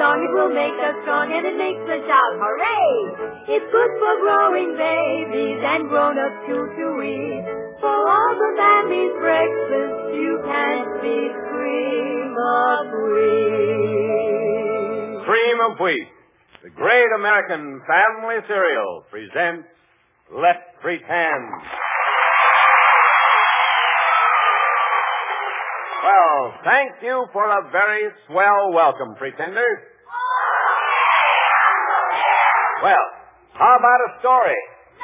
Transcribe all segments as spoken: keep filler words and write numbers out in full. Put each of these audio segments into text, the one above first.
strong, it will make us strong, and it makes us shout, hooray! It's good for growing babies and grown-ups too to eat. For all the family's breakfast, you can feed cream of wheat. Cream of Wheat, the great American family cereal, presents Let's Pretend. Well, thank you for a very swell welcome, pretenders. Well, how about a story?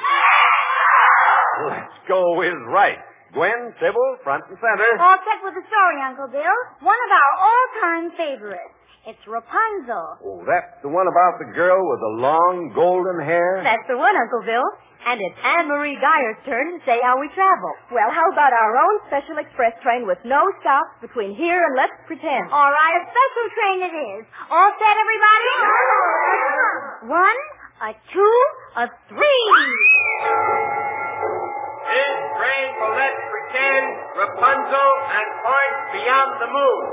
Let's go is right. Gwen, Sybil, front and center. All set with the story, Uncle Bill. One of our all-time favorites. It's Rapunzel. Oh, that's the one about the girl with the long golden hair? That's the one, Uncle Bill. And it's Anne-Marie Geyer's turn to say how we travel. Well, how about our own special express train with no stops between here and Let's Pretend? All right, a special train it is. All set, everybody? One, a two, a three. This train for Let's Pretend, Rapunzel, and Point Beyond the Moon.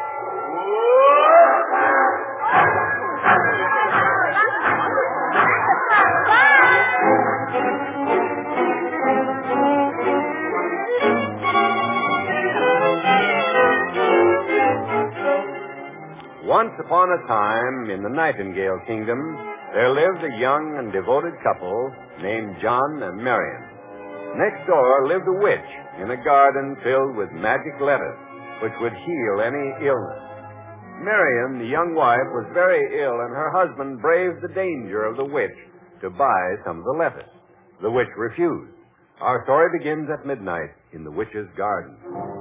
Once upon a time, in the Nightingale Kingdom, there lived a young and devoted couple named John and Marion. Next door lived a witch in a garden filled with magic lettuce, which would heal any illness. Marion, the young wife, was very ill, and her husband braved the danger of the witch to buy some of the lettuce. The witch refused. Our story begins at midnight in the witch's garden.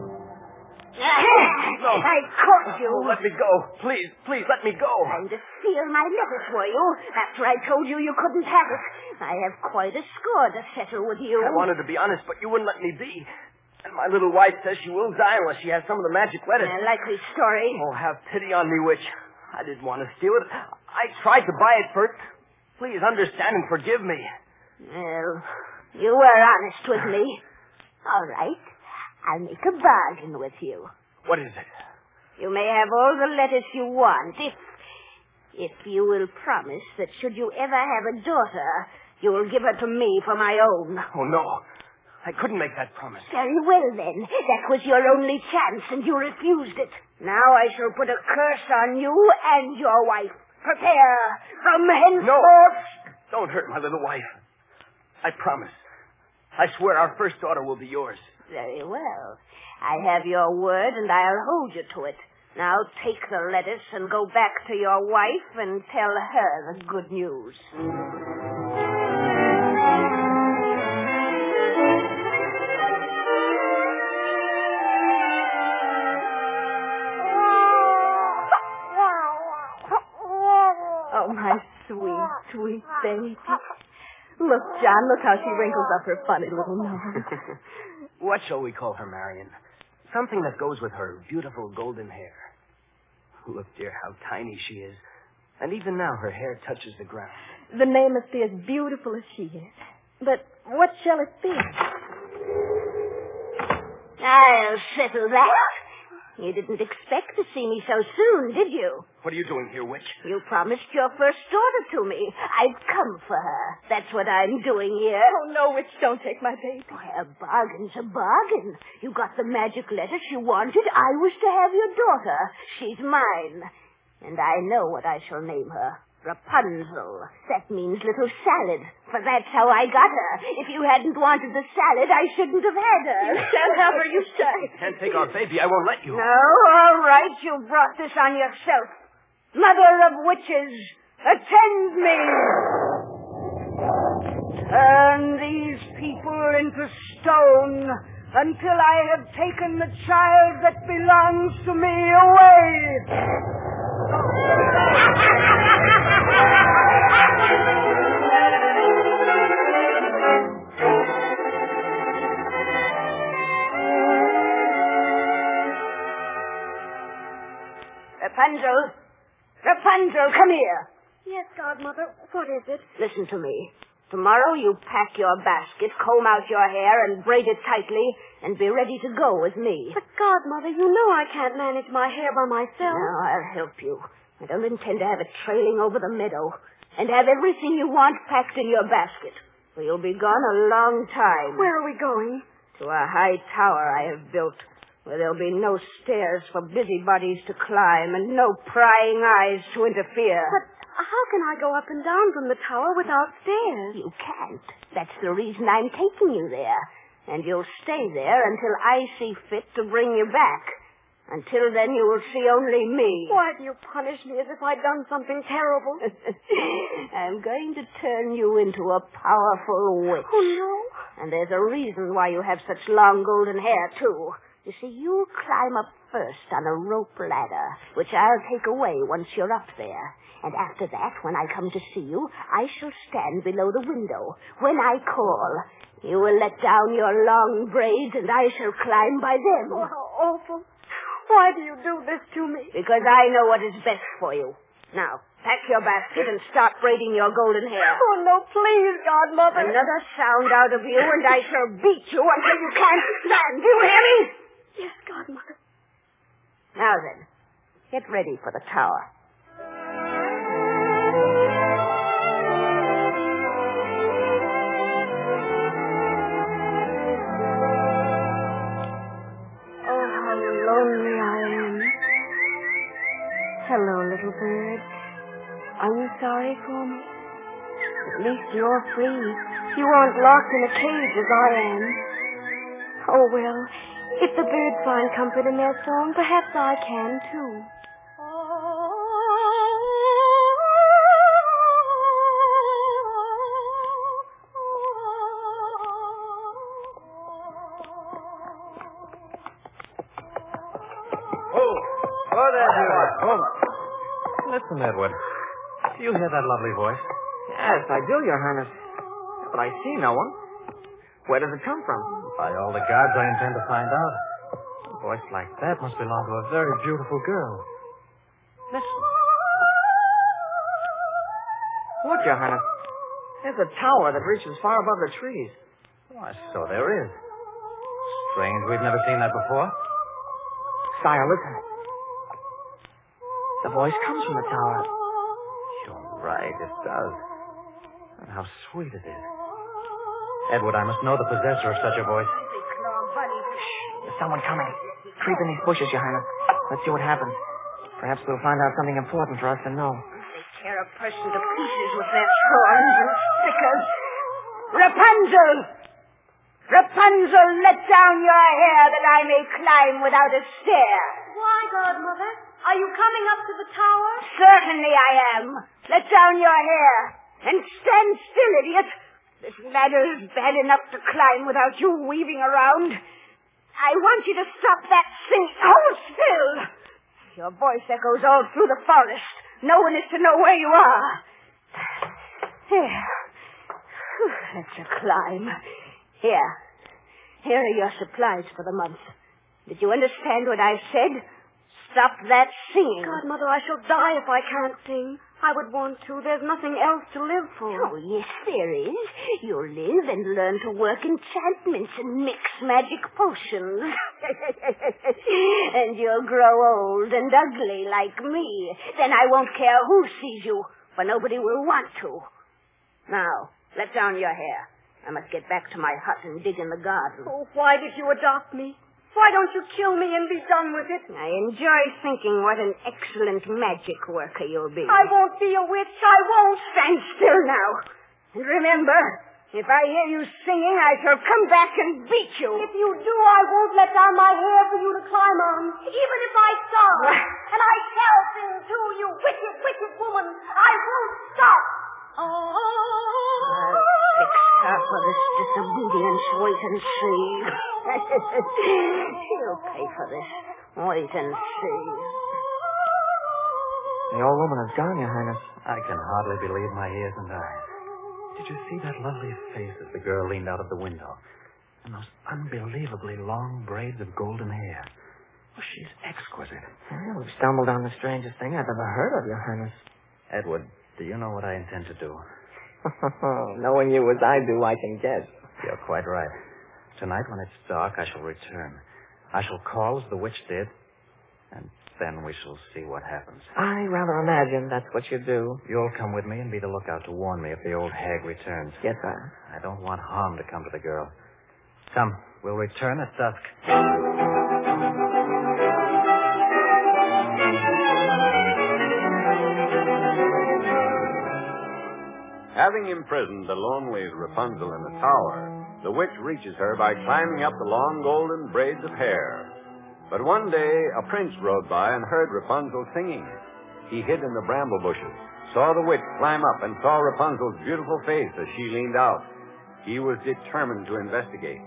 No. I caught you. Oh, let me go. Please, please, let me go. Trying to steal my lettuce, were you? After I told you you couldn't have it. I have quite a score to settle with you. I wanted to be honest, but you wouldn't let me be. And my little wife says she will die unless she has some of the magic lettuce. A likely story. Oh, have pity on me, witch. I didn't want to steal it. I tried to buy it first. Please understand and forgive me. Well, you were honest with me. All right. I'll make a bargain with you. What is it? You may have all the lettuce you want if, if you will promise that should you ever have a daughter, you will give her to me for my own. Oh, no. I couldn't make that promise. Very well, then. That was your only chance, and you refused it. Now I shall put a curse on you and your wife. Prepare from henceforth. No. Don't hurt my little wife. I promise. I swear our first daughter will be yours. Very well. I have your word, and I'll hold you to it. Now take the lettuce and go back to your wife and tell her the good news. Oh, my sweet, sweet baby. Look, John, look how she wrinkles up her funny little nose. What shall we call her, Marion? Something that goes with her beautiful golden hair. Look, dear, how tiny she is. And even now her hair touches the ground. The name must be as beautiful as she is. But what shall it be? I'll settle that. You didn't expect to see me so soon, did you? What are you doing here, witch? You promised your first daughter to me. I've come for her. That's what I'm doing here. Oh, no, witch, don't take my baby. Why, a bargain's a bargain. You got the magic lettuce you wanted. I was to have your daughter. She's mine. And I know what I shall name her. Rapunzel. That means little salad, for that's how I got her. If you hadn't wanted the salad, I shouldn't have had her. You can't have her, you say. Can't take our baby. I won't let you. No, all right. You brought this on yourself. Mother of witches, attend me. Turn these people into stone until I have taken the child that belongs to me away. Rapunzel, Rapunzel, come here. Yes, Godmother. What is it? Listen to me. Tomorrow you pack your basket, comb out your hair, and braid it tightly, and be ready to go with me. But, Godmother, you know I can't manage my hair by myself. Now, I'll help you. I don't intend to have it trailing over the meadow and have everything you want packed in your basket. For you'll be gone a long time. Where are we going? To a high tower I have built, where there'll be no stairs for busybodies to climb and no prying eyes to interfere. But how can I go up and down from the tower without stairs? You can't. That's the reason I'm taking you there. And you'll stay there until I see fit to bring you back. Until then, you will see only me. Why do you punish me as if I'd done something terrible? I'm going to turn you into a powerful witch. Oh, no. And there's a reason why you have such long golden hair, too. You see, you'll climb up first on a rope ladder, which I'll take away once you're up there. And after that, when I come to see you, I shall stand below the window. When I call, you will let down your long braids, and I shall climb by them. Oh, how awful. Why do you do this to me? Because I know what is best for you. Now, pack your basket and start braiding your golden hair. Oh, no, please, Godmother. Another sound out of you, and I shall beat you until you can't stand. Do you hear me? Yes, Godmother. Now then, get ready for the tower. Lonely I am. Hello, little bird. Are you sorry for me? At least you're free. You aren't locked in a cage as I am. Oh, well, if the birds find comfort in their song, perhaps I can, too. Oh, there you are. Oh. Listen, Edward. Do you hear that lovely voice? Yes, I do, Your Highness. But I see no one. Where does it come from? By all the gods, I intend to find out. A voice like that must belong to a very beautiful girl. Listen. Look, Your Highness. There's a tower that reaches far above the trees. Why, so there is. Strange, we've never seen that before. Sire, listen. The voice comes from the tower. You're right, it does. And how sweet it is. Edward, I must know the possessor of such a voice. There's someone coming. Creep in these bushes, Your Highness. Let's see what happens. Perhaps we'll find out something important for us to know. They tear a person to pieces with their thorns and stickers. Rapunzel! Rapunzel, let down your hair that I may climb without a stair. Why, Godmother? Are you coming up to the tower? Certainly I am. Let down your hair. And stand still, idiot. This ladder is bad enough to climb without you weaving around. I want you to stop that singing. Hold still. Your voice echoes all through the forest. No one is to know where you are. Here. That's a climb. Here. Here are your supplies for the month. Did you understand what I said? Stop that singing. Godmother, I shall die if I can't sing. I would want to. There's nothing else to live for. Oh, yes, there is. You'll live and learn to work enchantments and mix magic potions. And you'll grow old and ugly like me. Then I won't care who sees you, for nobody will want to. Now, let down your hair. I must get back to my hut and dig in the garden. Oh, why did you adopt me? Why don't you kill me and be done with it? I enjoy thinking what an excellent magic worker you'll be. I won't be a witch. I won't. Stand still now. And remember, if I hear you singing, I shall come back and beat you. If you do, I won't let down my hair for you to climb on, even if I starve. And I shall sing too, you wicked, wicked woman. I won't stop. I'll fix her for this disobedience. Wait and see. She'll pay for this. Wait and see. The old woman is gone, Your Highness. I can hardly believe my ears and eyes. Did you see that lovely face as the girl leaned out of the window? And those unbelievably long braids of golden hair. Oh, she's exquisite. Yeah, we've stumbled on the strangest thing I've ever heard of, Your Highness. Edward, do you know what I intend to do? Knowing you as I do, I can guess. You're quite right. Tonight, when it's dark, I shall return. I shall call as the witch did, and Then we shall see what happens. I rather imagine that's what you do. You'll come with me and be the lookout to warn me if the old hag returns. Yes, sir. I don't want harm to come to the girl. Come, we'll return at dusk. Having imprisoned the lonely Rapunzel in the tower, the witch reaches her by climbing up the long golden braids of hair. But one day, a prince rode by and heard Rapunzel singing. He hid in the bramble bushes, saw the witch climb up, and saw Rapunzel's beautiful face as she leaned out. He was determined to investigate.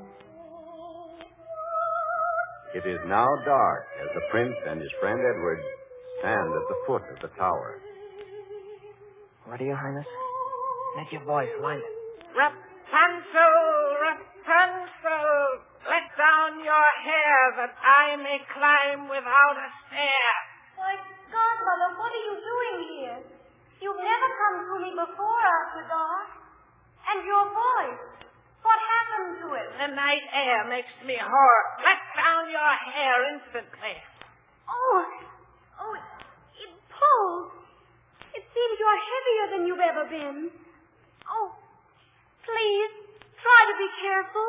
It is now dark as the prince and his friend Edward stand at the foot of the tower. Ready, Your Highness? Make your voice light. Rapunzel, Rapunzel, let down your hair that I may climb without a stair. Why, Godmother, what are you doing here? You've never come to me before after dark. And your voice, what happened to it? The night air makes me hoarse. Let down your hair instantly. Oh, oh, it, it pulls. It seems you're heavier than you've ever been. Oh, please, try to be careful.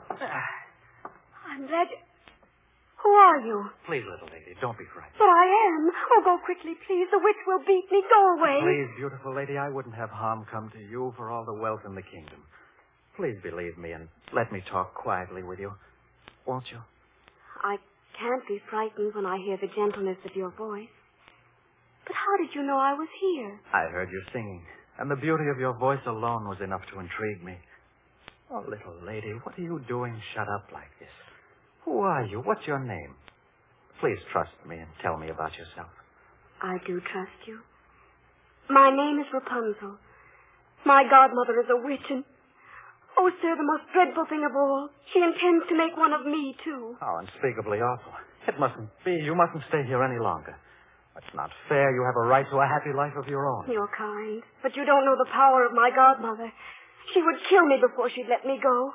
I'm glad you... Who are you? Please, little lady, don't be frightened. But I am. Oh, go quickly, please. The witch will beat me. Go away. Please, beautiful lady, I wouldn't have harm come to you for all the wealth in the kingdom. Please believe me and let me talk quietly with you. Won't you? I can't be frightened when I hear the gentleness of your voice. But how did you know I was here? I heard you singing, and the beauty of your voice alone was enough to intrigue me. Oh, little lady, what are you doing shut up like this? Who are you? What's your name? Please trust me and tell me about yourself. I do trust you. My name is Rapunzel. My godmother is a witch, and... Oh, sir, the most dreadful thing of all, she intends to make one of me, too. How unspeakably awful. It mustn't be. You mustn't stay here any longer. It's not fair. You have a right to a happy life of your own. You're kind, but you don't know the power of my godmother. She would kill me before she'd let me go.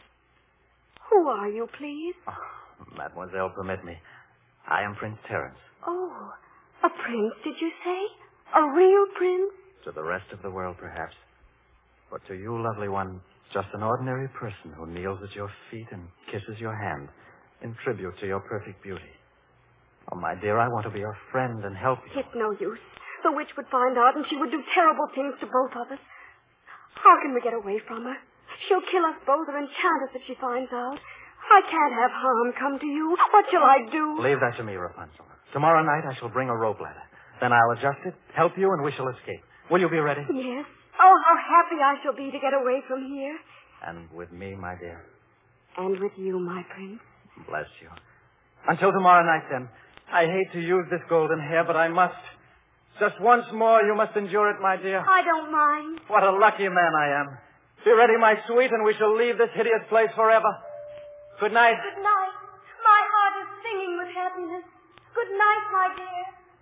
Who are you, please? Oh, Mademoiselle, permit me. I am Prince Terence. Oh, a prince, did you say? A real prince? To the rest of the world, perhaps. But to you, lovely one, just an ordinary person who kneels at your feet and kisses your hand in tribute to your perfect beauty. Oh, my dear, I want to be your friend and help you. It's no use. The witch would find out, and she would do terrible things to both of us. How can we get away from her? She'll kill us both or enchant us if she finds out. I can't have harm come to you. What shall I do? Leave that to me, Rapunzel. Tomorrow night I shall bring a rope ladder. Then I'll adjust it, help you, and we shall escape. Will you be ready? Yes. Oh, how happy I shall be to get away from here. And with me, my dear. And with you, my prince. Bless you. Until tomorrow night, then. I hate to use this golden hair, but I must. Just once more, you must endure it, my dear. I don't mind. What a lucky man I am. Be ready, my sweet, and we shall leave this hideous place forever. Good night. Good night. My heart is singing with happiness. Good night, my dear.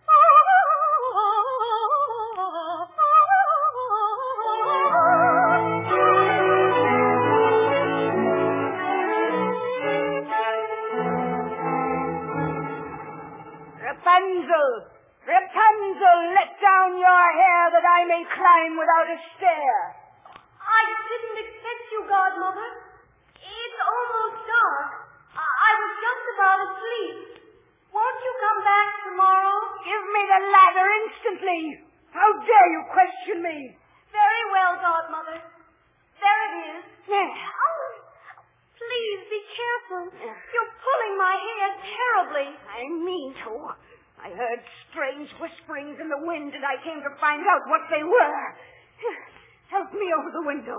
Rapunzel! Rapunzel, let down your hair that I may climb without a stair. I didn't expect you, Godmother. It's almost dark. I, I was just about asleep. Won't you come back tomorrow? Give me the ladder instantly. How dare you question me? Very well, Godmother. There it is. There. Oh, please be careful. You're pulling my hair terribly. I mean to. I heard strange whisperings in the wind, and I came to find out what they were. Help me over the window.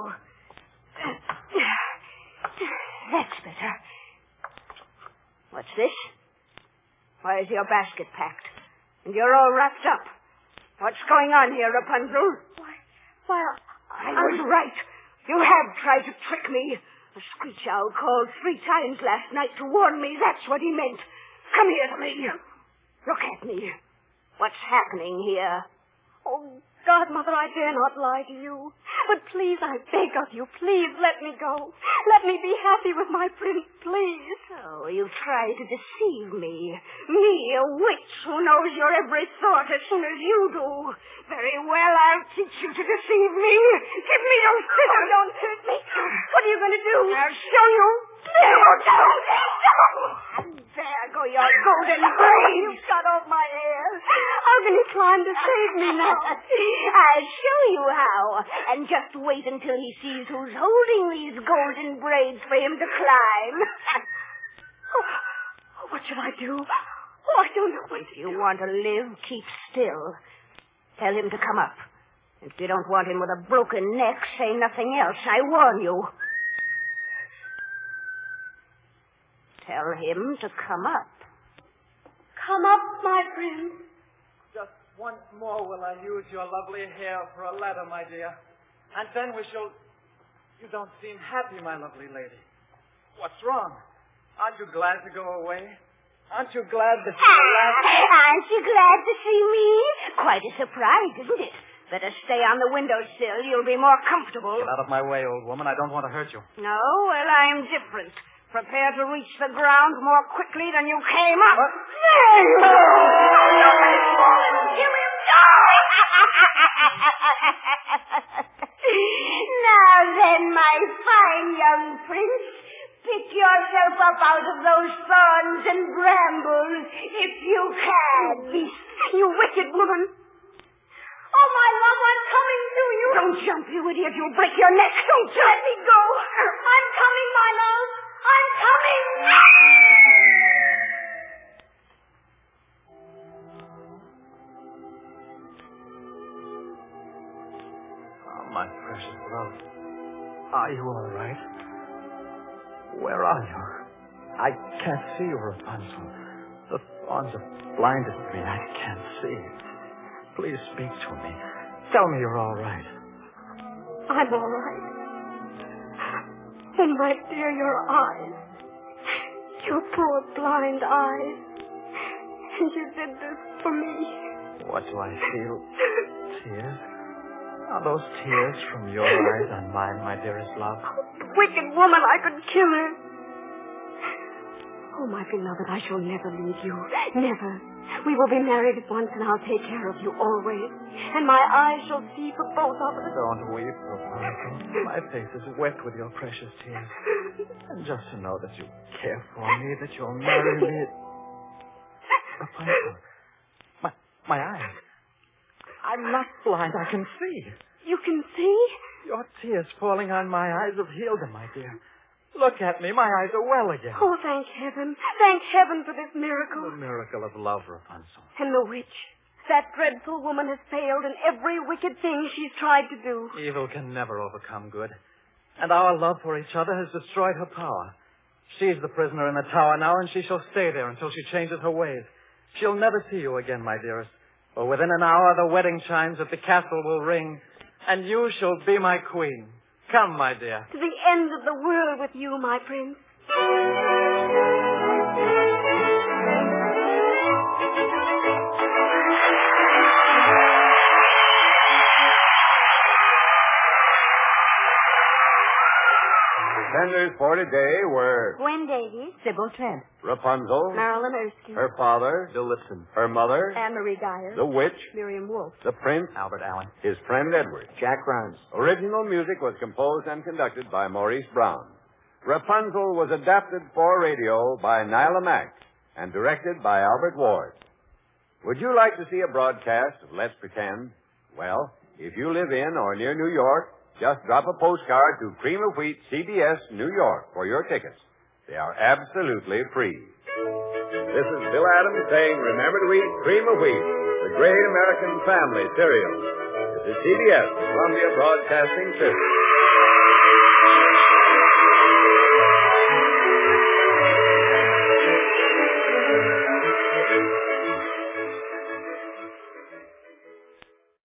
That's better. What's this? Where's your basket packed? And you're all wrapped up. What's going on here, Rapunzel? Why, why, I was right. You have tried to trick me. The screech owl called three times last night to warn me. That's what he meant. Come here to me. Look at me. What's happening here? Oh, Godmother, I dare not lie to you. But please, I beg of you, please let me go. Let me be happy with my prince, please. Oh, you try to deceive me. Me, a witch who knows your every thought as soon as you do. Very well, I'll teach you to deceive me. Give me those scissors. Don't hurt me. What are you going to do? I'll show you. No, don't. And there go your golden braids. You've cut off my hair. How can you climb to save me now? I'll show you how. And just wait until he sees who's holding these golden braids for him to climb. Oh, what should I do? Oh, I don't know what If to you do. want to live, keep still. Tell him to come up. If you don't want him with a broken neck, say nothing else. I warn you. Tell him to come up. Come up, my prince. Just once more will I use your lovely hair for a ladder, my dear. And then we shall... You don't seem happy, my lovely lady. What's wrong? Aren't you glad to go away? Aren't you glad to see the last... Aren't you glad to see me? Quite a surprise, isn't it? Better stay on the windowsill. You'll be more comfortable. Get out of my way, old woman. I don't want to hurt you. No? Well, I'm different. Prepare to reach the ground more quickly than you came up. What? There you go. Give him down. Now then, my fine young prince, pick yourself up out of those thorns and brambles, if you can. Beast, you wicked woman. Oh, my love, I'm coming to you. Don't jump, you idiot. You'll break your neck. Don't jump. Let me go. I'm coming, my love. I'm coming. Oh, my precious love. Are you all right? Where are you? I can't see you, Rapunzel. The thorns have blinded me. I can't see. Please speak to me. Tell me you're all right. I'm all right. And my dear, your eyes. Your poor blind eyes. And you did this for me. What do I feel? Tears? Are those tears from your eyes on mine, my dearest love? The wicked woman, I could kill her. Oh, my beloved, I shall never leave you. Never. We will be married at once, and I'll take care of you always. And my eyes shall see for both of us. Don't weep, Rapunzel. My face is wet with your precious tears. And just to know that you care for me, that you'll marry me... Rapunzel, my, my eyes. I'm not blind. I can see. You can see? Your tears falling on my eyes have healed them, my dear. Look at me. My eyes are well again. Oh, thank heaven. Thank heaven for this miracle. The miracle of love, Rapunzel. And the witch. That dreadful woman has failed in every wicked thing she's tried to do. Evil can never overcome good. And our love for each other has destroyed her power. She's the prisoner in the tower now, and she shall stay there until she changes her ways. She'll never see you again, my dearest. For within an hour, the wedding chimes at the castle will ring, and you shall be my queen. Come, my dear. To the end of the world with you, my prince. Defenders for today were Gwen Davies. Sybil Trent. Rapunzel, Marilyn Erskine. her father, Bill Lipson. her mother, Anne-Marie Geyer. the witch, Miriam Wolfe. the prince, Albert Allen. his friend Edward. Jack Rose. Original music was composed and conducted by Maurice Brown. Rapunzel was adapted for radio by Nyla Mack and directed by Albert Ward. Would you like to see a broadcast of Let's Pretend? Well, if you live in or near New York, just drop a postcard to Cream of Wheat, C B S, New York, for your tickets. They are absolutely free. This is Bill Adams saying, remember to eat Cream of Wheat, the great American family cereal. This is C B S, Columbia Broadcasting System.